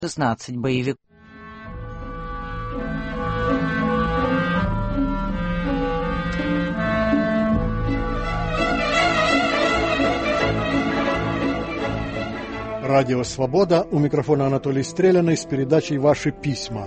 16 боевиков. Радио «Свобода», у микрофона Анатолий Стреляный с передачей «Ваши письма».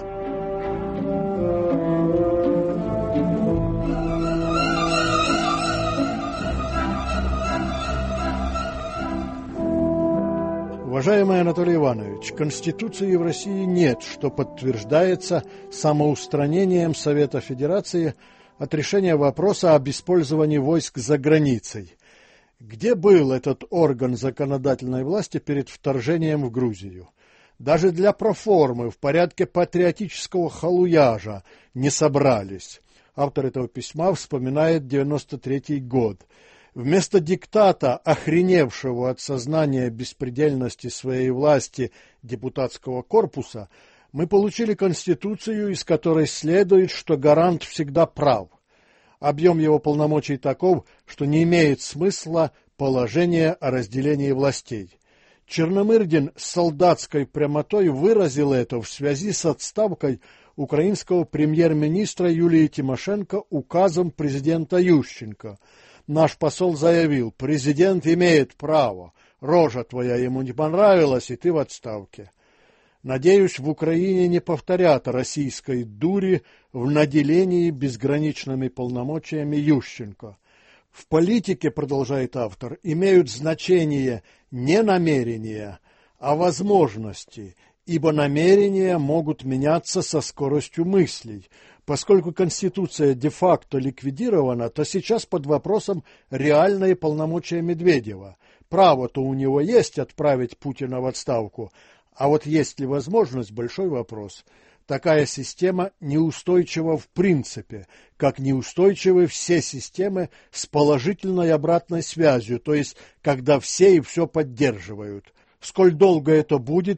Уважаемый Анатолий Иванович, Конституции в России нет, что подтверждается самоустранением Совета Федерации от решения вопроса об использовании войск за границей. Где был этот орган законодательной власти перед вторжением в Грузию? Даже для проформы в порядке патриотического халуяжа не собрались. Автор этого письма вспоминает 93-й год. Вместо диктата, охреневшего от сознания беспредельности своей власти депутатского корпуса, мы получили Конституцию, из которой следует, что гарант всегда прав. Объем его полномочий таков, что не имеет смысла положение о разделении властей. Черномырдин с солдатской прямотой выразил это в связи с отставкой украинского премьер-министра Юлии Тимошенко указом президента Ющенко. Наш посол заявил: президент имеет право, рожа твоя ему не понравилась, и ты в отставке. Надеюсь, в Украине не повторят российской дури в наделении безграничными полномочиями Ющенко. В политике, продолжает автор, имеют значение не намерения, а возможности, ибо намерения могут меняться со скоростью мыслей. Поскольку Конституция де-факто ликвидирована, то сейчас под вопросом реальные полномочия Медведева. Право-то у него есть отправить Путина в отставку, а вот есть ли возможность – большой вопрос. Такая система неустойчива в принципе, как неустойчивы все системы с положительной обратной связью, то есть когда все и все поддерживают. Сколь долго это будет,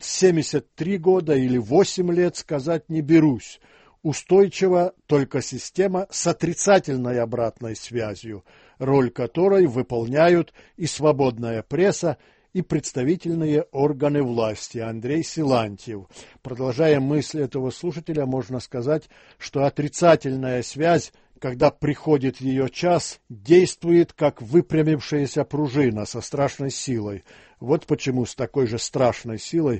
73 года или 8 лет, сказать не берусь. Устойчива только система с отрицательной обратной связью, роль которой выполняют и свободная пресса, и представительные органы власти. Андрей Силантьев. Продолжая мысль этого слушателя, можно сказать, что отрицательная связь, когда приходит ее час, действует как выпрямившаяся пружина со страшной силой. Вот почему с такой же страшной силой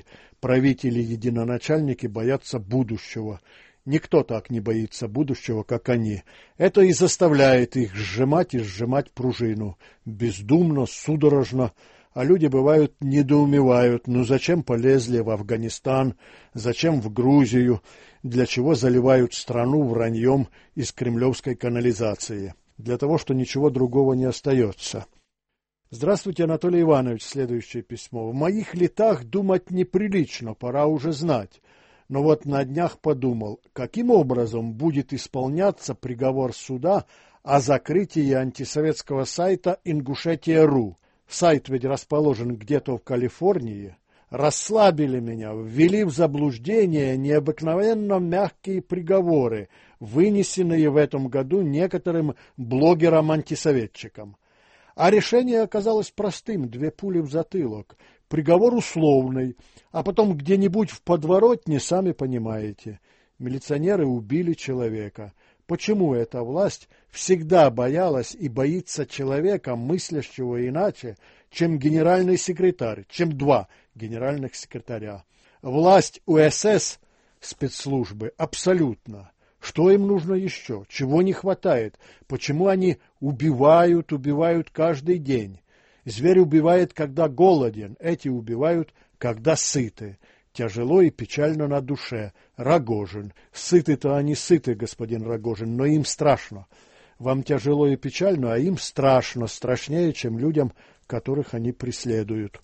правители-единоначальники боятся будущего. Никто так не боится будущего, как они. Это и заставляет их сжимать и сжимать пружину. Бездумно, судорожно. А люди, бывают, недоумевают, ну зачем полезли в Афганистан, зачем в Грузию, для чего заливают страну враньем из кремлевской канализации. Для того, что ничего другого не остается. Здравствуйте, Анатолий Иванович, следующее письмо. В моих летах думать неприлично, пора уже знать. Но вот на днях подумал, каким образом будет исполняться приговор суда о закрытии антисоветского сайта Ингушетия.ру. Сайт ведь расположен где-то в Калифорнии. Расслабили меня, ввели в заблуждение необыкновенно мягкие приговоры, вынесенные в этом году некоторым блогерам-антисоветчикам. А решение оказалось простым: 2 пули в затылок. Приговор условный, а потом где-нибудь в подворотне, сами понимаете. Милиционеры убили человека. Почему эта власть всегда боялась и боится человека, мыслящего иначе, чем генеральный секретарь, чем 2 генеральных секретаря? Власть УСС, спецслужбы, абсолютно. Что им нужно еще? Чего не хватает? Почему они убивают каждый день? Зверь убивает, когда голоден, эти убивают, когда сыты. Тяжело и печально на душе. Рогожин. Сыты-то они сыты, господин Рогожин, но им страшно. Вам тяжело и печально, а им страшно, страшнее, чем людям, которых они преследуют.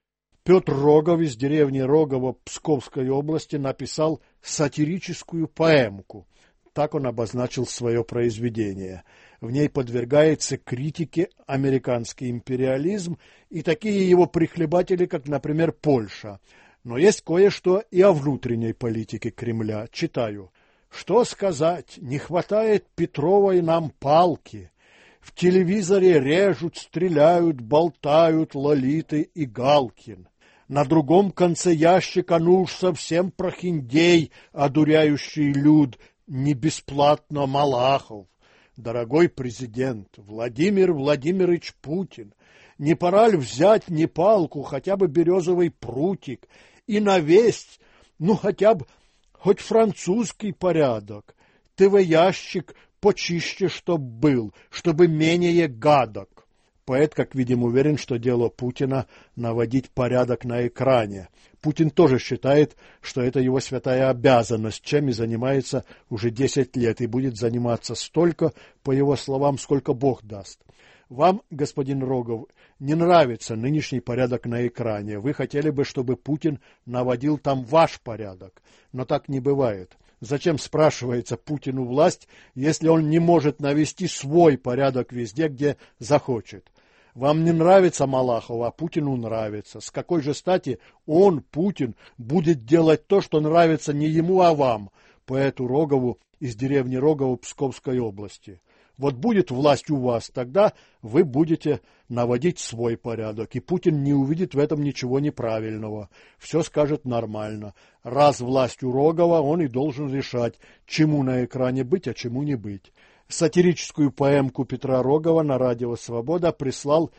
Петр Рогов из деревни Рогово Псковской области написал сатирическую поэмку. Так он обозначил свое произведение. В ней подвергается критике американский империализм и такие его прихлебатели, как, например, Польша. Но есть кое-что и о внутренней политике Кремля. Читаю. Что сказать, не хватает Петровой нам палки. В телевизоре режут, стреляют, болтают Лолиты и Галкин. На другом конце ящика, ну уж совсем прохиндей, одуряющий люд, не бесплатно Малахов. Дорогой президент Владимир Владимирович Путин, не пора ли взять не палку, хотя бы березовый прутик, и навесть, ну хотя бы хоть французский порядок, ТВ-ящик почище, чтоб был, чтобы менее гадок. Поэт, как видим, уверен, что дело Путина наводить порядок на экране. Путин тоже считает, что это его святая обязанность, чем и занимается уже 10 лет, и будет заниматься столько, по его словам, сколько Бог даст. Вам, господин Рогов, не нравится нынешний порядок на экране. Вы хотели бы, чтобы Путин наводил там ваш порядок. Но так не бывает. Зачем, спрашивается, Путину власть, если он не может навести свой порядок везде, где захочет? Вам не нравится Малахов, а Путину нравится. С какой же стати он, Путин, будет делать то, что нравится не ему, а вам, поэту Рогову из деревни Рогово Псковской области? Вот будет власть у вас, тогда вы будете наводить свой порядок, и Путин не увидит в этом ничего неправильного. Все скажет нормально. Раз власть у Рогова, он и должен решать, чему на экране быть, а чему не быть. Сатирическую поэмку Петра Рогова на радио «Свобода» прислал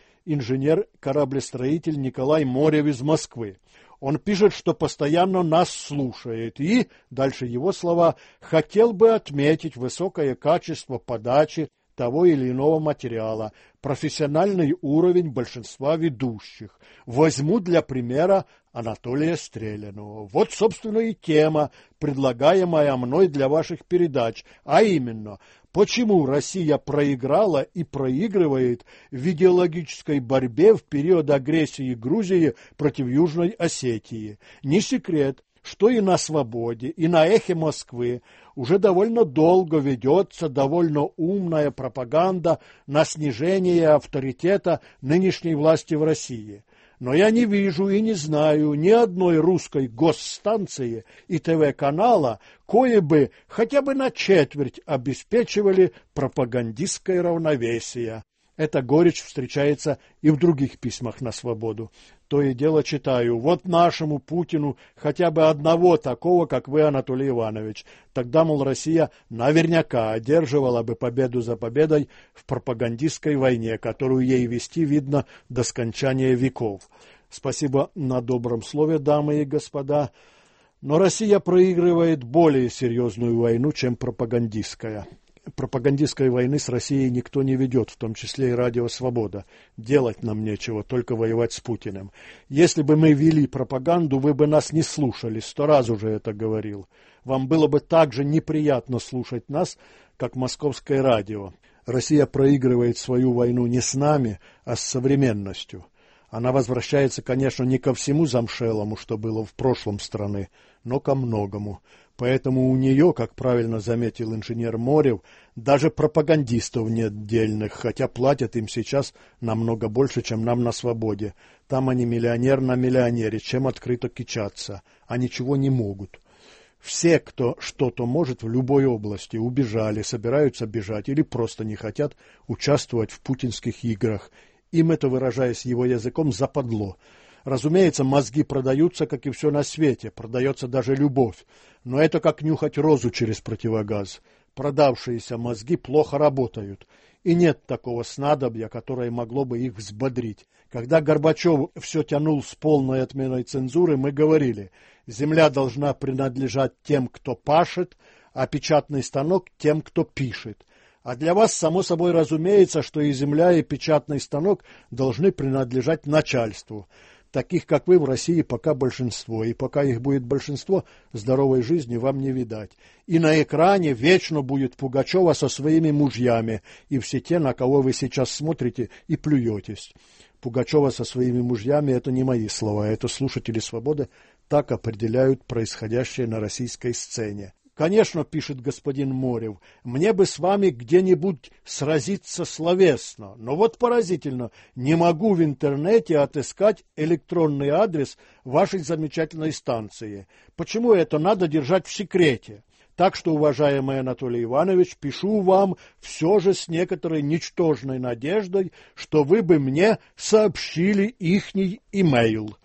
инженер-кораблестроитель Николай Морев из Москвы. Он пишет, что постоянно нас слушает и, дальше его слова, хотел бы отметить высокое качество подачи того или иного материала, профессиональный уровень большинства ведущих. Возьму для примера Анатолия Стреляного. Вот, собственно, и тема, предлагаемая мной для ваших передач, а именно, почему Россия проиграла и проигрывает в идеологической борьбе в период агрессии Грузии против Южной Осетии. Не секрет, что и на «Свободе», и на «Эхе Москвы» уже довольно долго ведется довольно умная пропаганда на снижение авторитета нынешней власти в России. Но я не вижу и не знаю ни одной русской госстанции и ТВ-канала, кое бы хотя бы на четверть обеспечивали пропагандистское равновесие. Эта горечь встречается и в других письмах на «Свободу». То и дело читаю: вот нашему Путину хотя бы одного такого, как вы, Анатолий Иванович. Тогда, мол, Россия наверняка одерживала бы победу за победой в пропагандистской войне, которую ей вести, видно, до скончания веков. Спасибо на добром слове, дамы и господа. Но Россия проигрывает более серьезную войну, чем пропагандистская. Пропагандистской войны с Россией никто не ведет, в том числе и радио «Свобода». Делать нам нечего, только воевать с Путиным. Если бы мы вели пропаганду, вы бы нас не слушали, 100 раз уже это говорил. Вам было бы так же неприятно слушать нас, как московское радио. Россия проигрывает свою войну не с нами, а с современностью. Она возвращается, конечно, не ко всему замшелому, что было в прошлом страны, но ко многому. Поэтому у нее, как правильно заметил инженер Морев, даже пропагандистов нет дельных, хотя платят им сейчас намного больше, чем нам на «Свободе». Там они миллионер на миллионере, чем открыто кичатся, а ничего не могут. Все, кто что-то может в любой области, убежали, собираются бежать или просто не хотят участвовать в путинских играх. Им это, выражаясь его языком, западло. Разумеется, мозги продаются, как и все на свете, продается даже любовь. Но это как нюхать розу через противогаз. Продавшиеся мозги плохо работают. И нет такого снадобья, которое могло бы их взбодрить. Когда Горбачев все тянул с полной отменой цензуры, мы говорили: земля должна принадлежать тем, кто пашет, а печатный станок тем, кто пишет. А для вас, само собой разумеется, что и земля, и печатный станок должны принадлежать начальству. Таких, как вы, в России пока большинство, и пока их будет большинство, здоровой жизни вам не видать. И на экране вечно будет Пугачева со своими мужьями, и все те, на кого вы сейчас смотрите и плюетесь. Пугачева со своими мужьями — это не мои слова, это слушатели «Свободы» так определяют происходящее на российской сцене. Конечно, пишет господин Морев, мне бы с вами где-нибудь сразиться словесно, но вот поразительно, не могу в интернете отыскать электронный адрес вашей замечательной станции. Почему это надо держать в секрете? Так что, уважаемый Анатолий Иванович, пишу вам все же с некоторой ничтожной надеждой, что вы бы мне сообщили ихний имейл.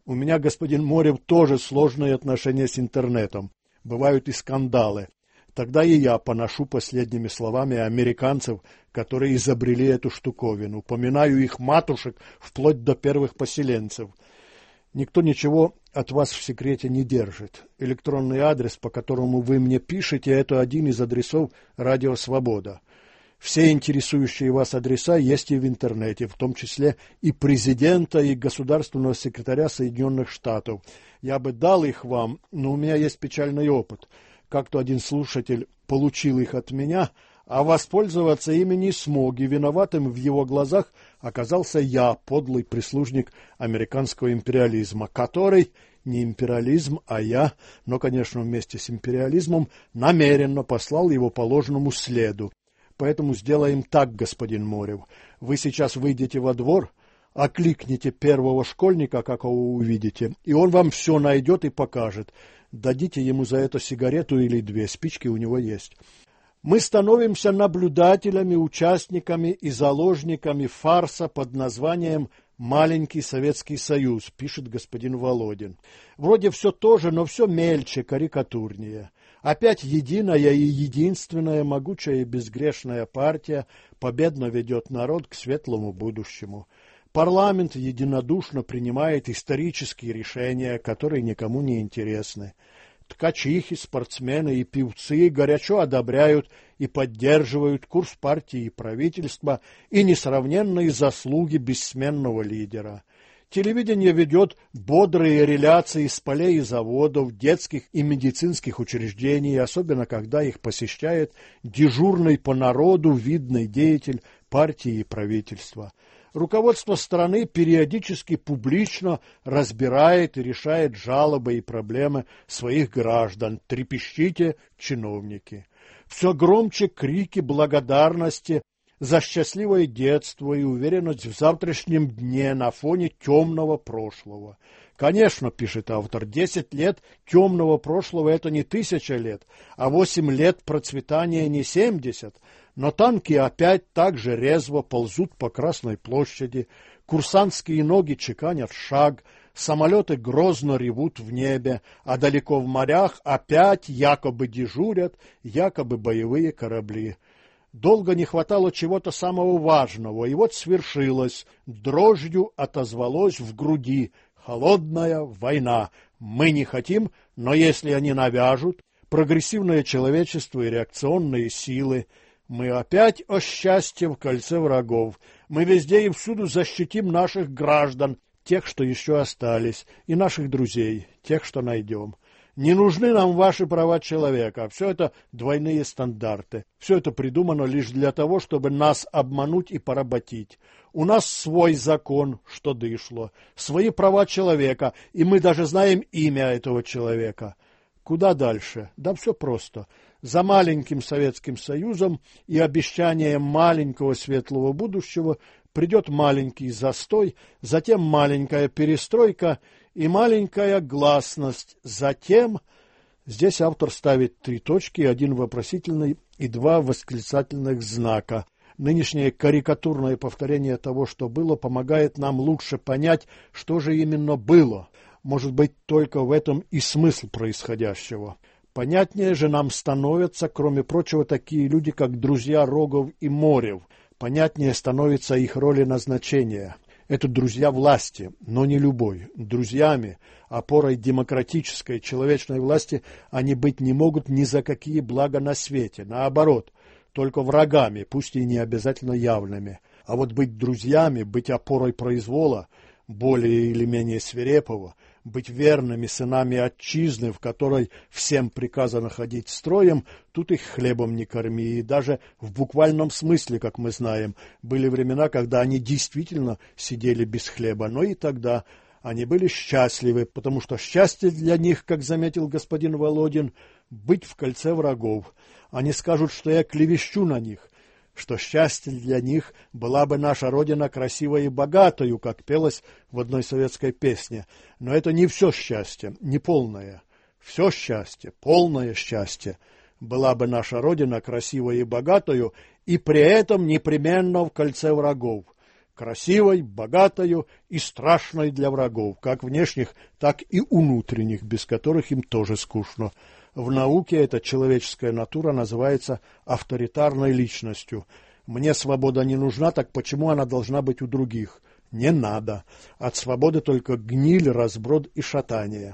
У меня, господин Морев, тоже сложные отношения с интернетом. Бывают и скандалы. Тогда и я поношу последними словами американцев, которые изобрели эту штуковину. Упоминаю их матушек вплоть до первых поселенцев. Никто ничего от вас в секрете не держит. Электронный адрес, по которому вы мне пишете, это один из адресов «Радио Свобода». Все интересующие вас адреса есть и в интернете, в том числе и президента, и государственного секретаря Соединенных Штатов. Я бы дал их вам, но у меня есть печальный опыт. Как-то один слушатель получил их от меня, а воспользоваться ими не смог, и виноватым в его глазах оказался я, подлый прислужник американского империализма, который, не империализм, а я, но, конечно, вместе с империализмом, намеренно послал его по ложному следу. Поэтому сделаем так, господин Морев. Вы сейчас выйдете во двор, окликните первого школьника, какого увидите, и он вам все найдет и покажет. Дадите ему за это сигарету или две, спички у него есть. Мы становимся наблюдателями, участниками и заложниками фарса под названием «Маленький Советский Союз», пишет господин Володин. Вроде все то же, но все мельче, карикатурнее. Опять единая и единственная могучая и безгрешная партия победно ведет народ к светлому будущему. Парламент единодушно принимает исторические решения, которые никому не интересны. Ткачихи, спортсмены и певцы горячо одобряют и поддерживают курс партии и правительства и несравненные заслуги бессменного лидера. Телевидение ведет бодрые реляции с полей и заводов, детских и медицинских учреждений, особенно когда их посещает дежурный по народу видный деятель партии и правительства. Руководство страны периодически публично разбирает и решает жалобы и проблемы своих граждан. Трепещите, чиновники! Все громче крики благодарности за счастливое детство и уверенность в завтрашнем дне на фоне темного прошлого. Конечно, пишет автор, 10 лет темного прошлого – это не 1000 лет, а 8 лет процветания не 70. Но танки опять так же резво ползут по Красной площади, курсантские ноги чеканят шаг, самолеты грозно ревут в небе, а далеко в морях опять якобы дежурят, якобы боевые корабли. Долго не хватало чего-то самого важного, и вот свершилось, дрожью отозвалось в груди: холодная война. Мы не хотим, но если они навяжут, прогрессивное человечество и реакционные силы, мы опять, о счастье, в кольце врагов. Мы везде и всюду защитим наших граждан, тех, что еще остались, и наших друзей, тех, что найдем. Не нужны нам ваши права человека. Все это двойные стандарты. Все это придумано лишь для того, чтобы нас обмануть и поработить. У нас свой закон, что дышло, свои права человека, и мы даже знаем имя этого человека. Куда дальше? Да все просто. За маленьким Советским Союзом и обещанием маленького светлого будущего придет маленький застой, затем маленькая перестройка и маленькая гласность. Затем, здесь автор ставит 3 точки, 1 вопросительный и 2 восклицательных знака. Нынешнее карикатурное повторение того, что было, помогает нам лучше понять, что же именно было. Может быть, только в этом и смысл происходящего. Понятнее же нам становятся, кроме прочего, такие люди, как друзья Рогов и Морев. Понятнее становится их роль и назначение. Это друзья власти, но не любой. Друзьями, опорой демократической, человечной власти они быть не могут ни за какие блага на свете. Наоборот, только врагами, пусть и не обязательно явными. А вот быть друзьями, быть опорой произвола, более или менее свирепого, быть верными сынами отчизны, в которой всем приказано ходить строем, тут их хлебом не корми. И даже в буквальном смысле, как мы знаем, были времена, когда они действительно сидели без хлеба, но и тогда они были счастливы, потому что счастье для них, как заметил господин Володин, быть в кольце врагов. Они скажут, что я клевещу на них, что счастье для них была бы наша Родина красивой и богатою, как пелось в одной советской песне. Но это не все счастье, не полное. Все счастье, полное счастье была бы наша Родина красивой и богатою, и при этом непременно в кольце врагов. красивой, богатою и страшной для врагов, как внешних, так и внутренних, без которых им тоже скучно. В науке эта человеческая натура называется авторитарной личностью. Мне свобода не нужна, так почему она должна быть у других? Не надо. От свободы только гниль, разброд и шатание.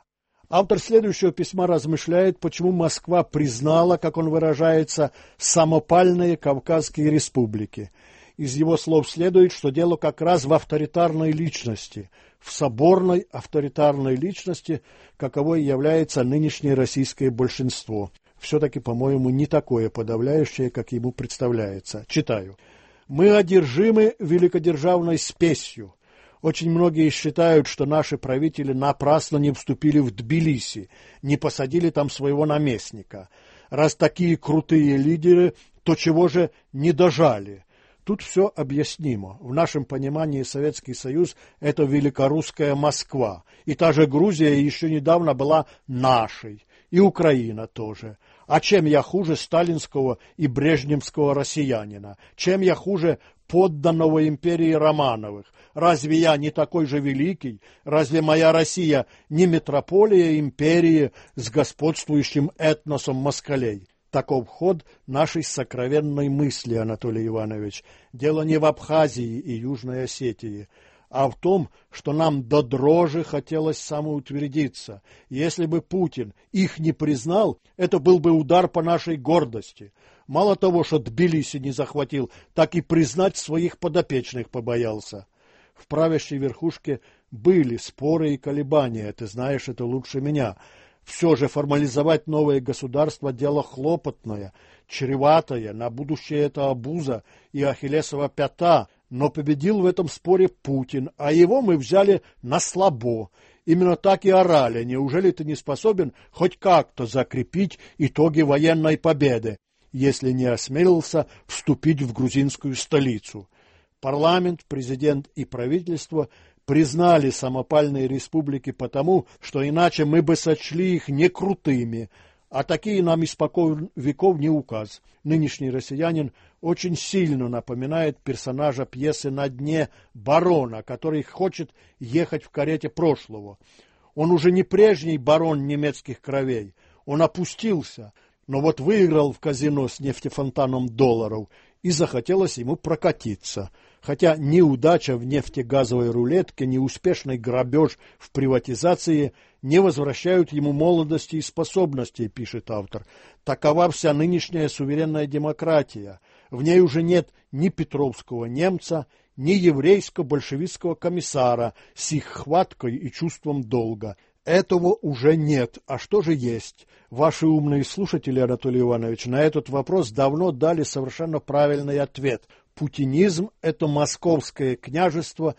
Автор следующего письма размышляет, почему Москва признала, как он выражается, самопальные Кавказские республики. Из его слов следует, что дело как раз в авторитарной личности, в соборной авторитарной личности, каковой является нынешнее российское большинство. Все-таки, по-моему, не такое подавляющее, как ему представляется. Читаю. «Мы одержимы великодержавной спесью. Очень многие считают, что наши правители напрасно не вступили в Тбилиси, не посадили там своего наместника. Раз такие крутые лидеры, то чего же не дожали? Тут все объяснимо. В нашем понимании Советский Союз – это великорусская Москва. И та же Грузия еще недавно была нашей. И Украина тоже. А чем я хуже сталинского и брежневского россиянина? Чем я хуже подданного империи Романовых? Разве я не такой же великий? Разве моя Россия не метрополия империи с господствующим этносом москалей? Таков ход нашей сокровенной мысли, Анатолий Иванович. Дело не в Абхазии и Южной Осетии, а в том, что нам до дрожи хотелось самоутвердиться. Если бы Путин их не признал, это был бы удар по нашей гордости. Мало того, что Тбилиси не захватил, так и признать своих подопечных побоялся. В правящей верхушке были споры и колебания, ты знаешь это лучше меня. Все же формализовать новое государство – дело хлопотное, чреватое, на будущее это обуза и ахиллесова пята, но победил в этом споре Путин, а его мы взяли на слабо. Именно так и орали. Неужели ты не способен хоть как-то закрепить итоги военной победы, если не осмелился вступить в грузинскую столицу? Парламент, президент и правительство признали самопальные республики потому, что иначе мы бы сочли их не крутыми, а такие нам испокон веков не указ. Нынешний россиянин очень сильно напоминает персонажа пьесы «На дне» барона, который хочет ехать в карете прошлого. Он уже не прежний барон немецких кровей, он опустился, но вот выиграл в казино с нефтефонтаном долларов, и захотелось ему прокатиться. Хотя неудача в нефтегазовой рулетке, неуспешный грабеж в приватизации не возвращают ему молодости и способностей, пишет автор. Такова вся нынешняя суверенная демократия. В ней уже нет ни петровского немца, ни еврейско-большевистского комиссара с их хваткой и чувством долга. Этого уже нет. А что же есть? Ваши умные слушатели, Анатолий Иванович, на этот вопрос давно дали совершенно правильный ответ. Путинизм – это московское княжество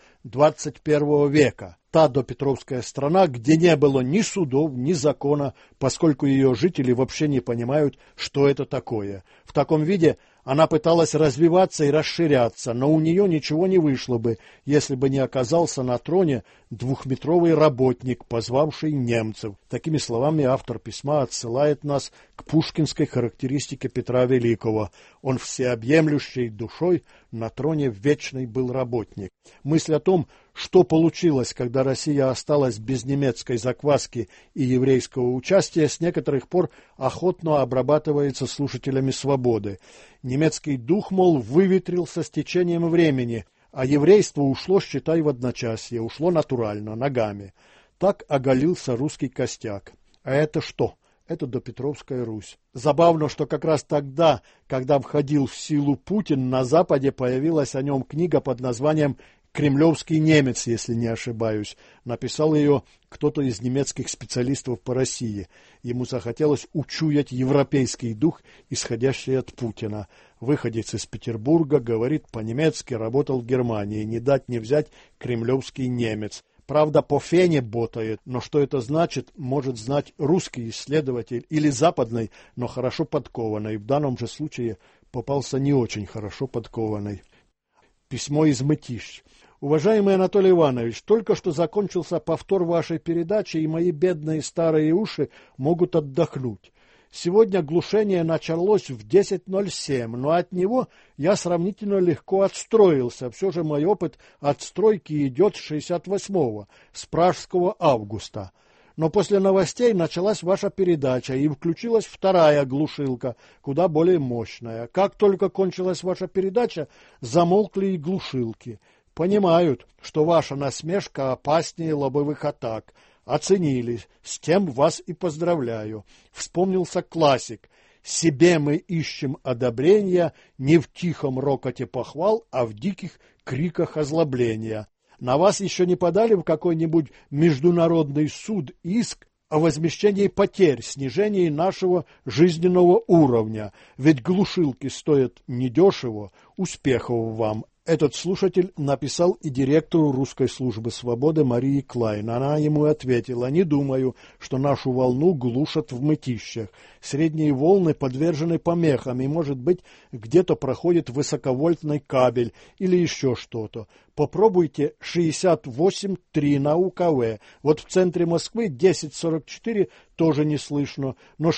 21 века. Та допетровская страна, где не было ни судов, ни закона, поскольку ее жители вообще не понимают, что это такое. В таком виде она пыталась развиваться и расширяться, но у нее ничего не вышло бы, если бы не оказался на троне двухметровый работник, позвавший немцев. Такими словами автор письма отсылает нас к пушкинской характеристике Петра Великого. Он всеобъемлющей душой на троне вечный был работник. Мысль о том, что получилось, когда Россия осталась без немецкой закваски и еврейского участия, с некоторых пор охотно обрабатывается слушателями «Свободы». Немецкий дух, мол, выветрился с течением времени, а еврейство ушло, считай, в одночасье, ушло натурально, ногами. Так оголился русский костяк. А это что? Это допетровская Русь. Забавно, что как раз тогда, когда входил в силу Путин, на Западе появилась о нем книга под названием «Кремлевский немец», если не ошибаюсь. Написал ее кто-то из немецких специалистов по России. Ему захотелось учуять европейский дух, исходящий от Путина. Выходец из Петербурга, говорит по-немецки, работал в Германии. Не дать не взять кремлевский немец. Правда, по фене ботает, но что это значит, может знать русский исследователь или западный, но хорошо подкованный. В данном же случае попался не очень хорошо подкованный. Письмо из Мытищ. Уважаемый Анатолий Иванович, только что закончился повтор вашей передачи, и мои бедные старые уши могут отдохнуть. Сегодня глушение началось в 10:07, но от него я сравнительно легко отстроился. Все же мой опыт отстройки идет с 68-го, с пражского августа. Но после новостей началась ваша передача, и включилась вторая глушилка, куда более мощная. Как только кончилась ваша передача, замолкли и глушилки. Понимают, что ваша насмешка опаснее лобовых атак. Оценили, с тем вас и поздравляю. Вспомнился классик. Себе мы ищем одобрения не в тихом рокоте похвал, а в диких криках озлобления. На вас еще не подали в какой-нибудь международный суд иск о возмещении потерь, снижении нашего жизненного уровня? Ведь глушилки стоят недешево. Успехов вам! Этот слушатель написал и директору Русской службы свободы Марии Клайн. Она ему ответила: не думаю, что нашу волну глушат в Мытищах. Средние волны подвержены помехам, и, может быть, где-то проходит высоковольтный кабель или еще что-то. Попробуйте 68,3 на УКВ. Вот в центре Москвы 10,44 тоже не слышно, но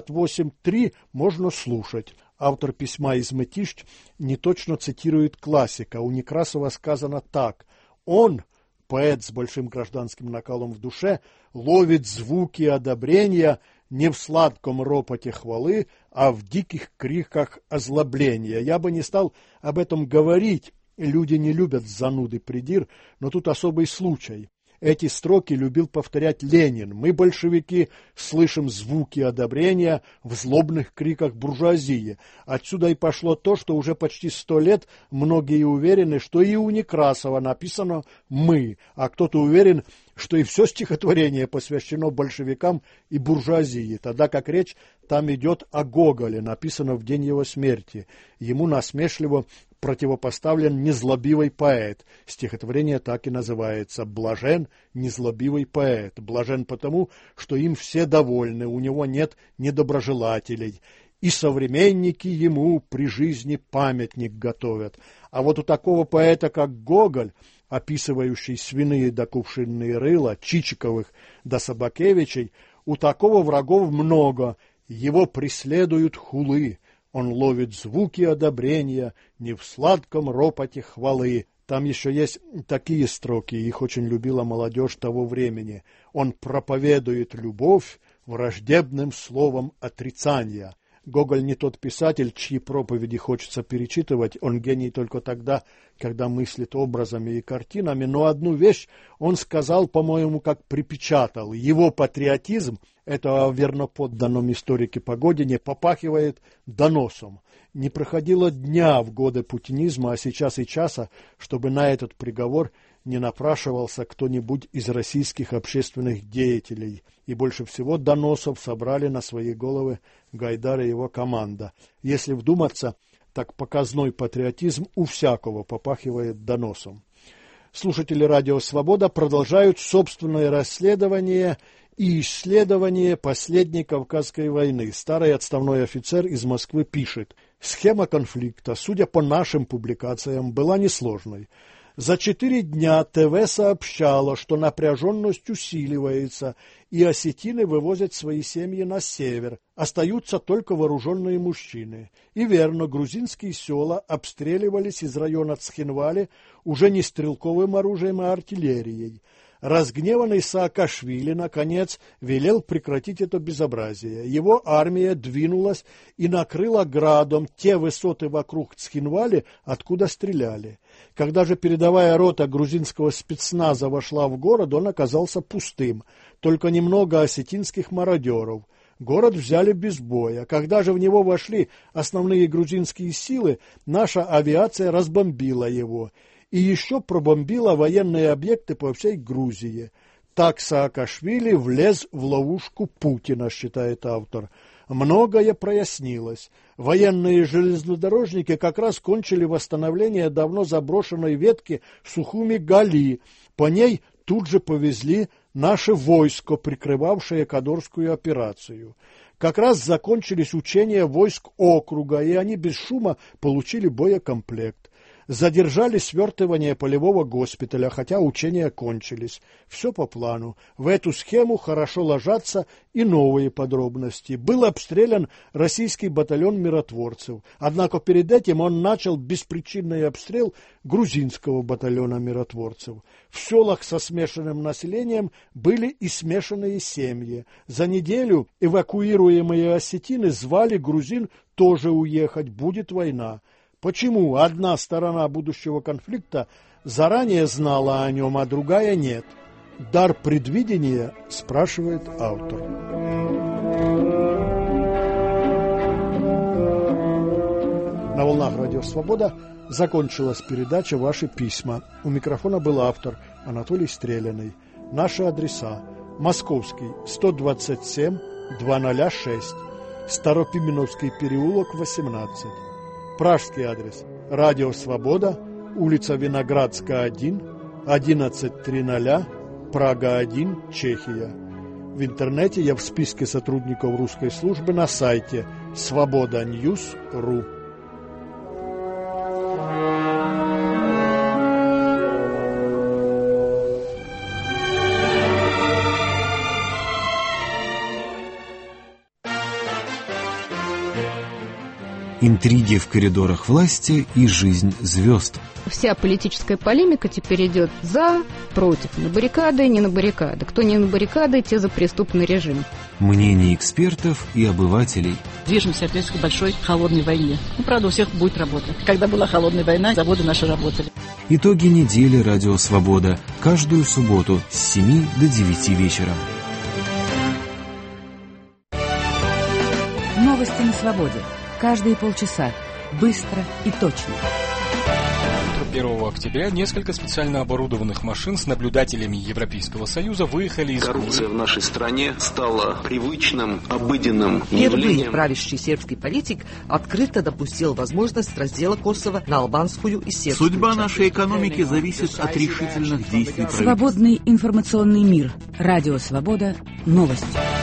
68,3 можно слушать. Автор письма из Мытищ неточно цитирует классика. У Некрасова сказано так: он, поэт с большим гражданским накалом в душе, ловит звуки одобрения не в сладком ропоте хвалы, а в диких криках озлобления. Я бы не стал об этом говорить, люди не любят зануды придир, но тут особый случай. Эти строки любил повторять Ленин. Мы, большевики, слышим звуки одобрения в злобных криках буржуазии. Отсюда и пошло то, что уже почти 100 лет многие уверены, что и у Некрасова написано «мы», а кто-то уверен, что и все стихотворение посвящено большевикам и буржуазии, тогда как речь там идет о Гоголе, написано в день его смерти. Ему насмешливо противопоставлен незлобивый поэт. Стихотворение так и называется «Блажен незлобивый поэт». Блажен потому, что им все довольны, у него нет недоброжелателей. И современники ему при жизни памятник готовят. А вот у такого поэта, как Гоголь, описывающий свиные да кувшинные рыла, Чичиковых да Собакевичей, у такого врагов много, его преследуют хулы. Он ловит звуки одобрения не в сладком ропоте хвалы. Там еще есть такие строки, их очень любила молодежь того времени. Он проповедует любовь враждебным словом отрицания. Гоголь не тот писатель, чьи проповеди хочется перечитывать, он гений только тогда, когда мыслит образами и картинами, но одну вещь он сказал, по-моему, как припечатал. Его патриотизм, это о верноподданном историке Погодине, попахивает доносом. Не проходило дня в годы путинизма, а сейчас и часа, чтобы на этот приговор не напрашивался кто-нибудь из российских общественных деятелей. И больше всего доносов собрали на свои головы Гайдар и его команда. Если вдуматься, так показной патриотизм у всякого попахивает доносом. Слушатели Радио Свобода продолжают собственное расследование и исследование последней Кавказской войны. Старый отставной офицер из Москвы пишет: схема конфликта, судя по нашим публикациям, была несложной. За 4 дня ТВ сообщало, что напряженность усиливается, и осетины вывозят свои семьи на север. Остаются только вооруженные мужчины. И верно, грузинские села обстреливались из района Цхинвали уже не стрелковым оружием, а артиллерией. Разгневанный Саакашвили, наконец, велел прекратить это безобразие. Его армия двинулась и накрыла градом те высоты вокруг Цхинвали, откуда стреляли. Когда же передовая рота грузинского спецназа вошла в город, он оказался пустым. Только немного осетинских мародеров. Город взяли без боя. Когда же в него вошли основные грузинские силы, наша авиация разбомбила его. И еще пробомбила военные объекты по всей Грузии. Так Саакашвили влез в ловушку Путина, считает автор. Многое прояснилось. Военные железнодорожники как раз кончили восстановление давно заброшенной ветки Сухуми-Гали. По ней тут же повезли наше войско, прикрывавшее Кадорскую операцию. Как раз закончились учения войск округа, и они без шума получили боекомплект. Задержали свертывание полевого госпиталя, хотя учения кончились. Все по плану. В эту схему хорошо ложатся и новые подробности. Был обстрелян российский батальон миротворцев. Однако перед этим он начал беспричинный обстрел грузинского батальона миротворцев. В селах со смешанным населением были и смешанные семьи. За неделю эвакуируемые осетины звали грузин тоже уехать, будет война. Почему одна сторона будущего конфликта заранее знала о нем, а другая нет? Дар предвидения, спрашивает автор. На волнах Радио Свобода закончилась передача «Ваши письма». У микрофона был автор Анатолий Стреляный. Наши адреса: Московский, 127, 206, Старопименовский переулок, 18. Пражский адрес: Радио Свобода, улица Виноградская, 1, 1100, Прага 1, Чехия. В интернете я в списке сотрудников русской службы на сайте svoboda.news.ru. Интриги в коридорах власти и жизнь звезд. Вся политическая полемика теперь идет за, против, на баррикады, не на баррикады. Кто не на баррикады, те за преступный режим. Мнения экспертов и обывателей. Движемся опять к большой холодной войне. Правда, у всех будет работа. Когда была холодная война, заводы наши работали. Итоги недели «Радио Свобода». Каждую субботу с 7 до 9 вечера. Новости на свободе. Каждые полчаса. Быстро и точно. 1 октября несколько специально оборудованных машин с наблюдателями Европейского Союза выехали из... Коррупция в нашей стране стала привычным, обыденным явлением. Впервые правящий сербский политик открыто допустил возможность раздела Косово на албанскую и сербскую. Судьба нашей экономики зависит от решительных действий правительства. Свободный информационный мир. Радио Свобода. Новости.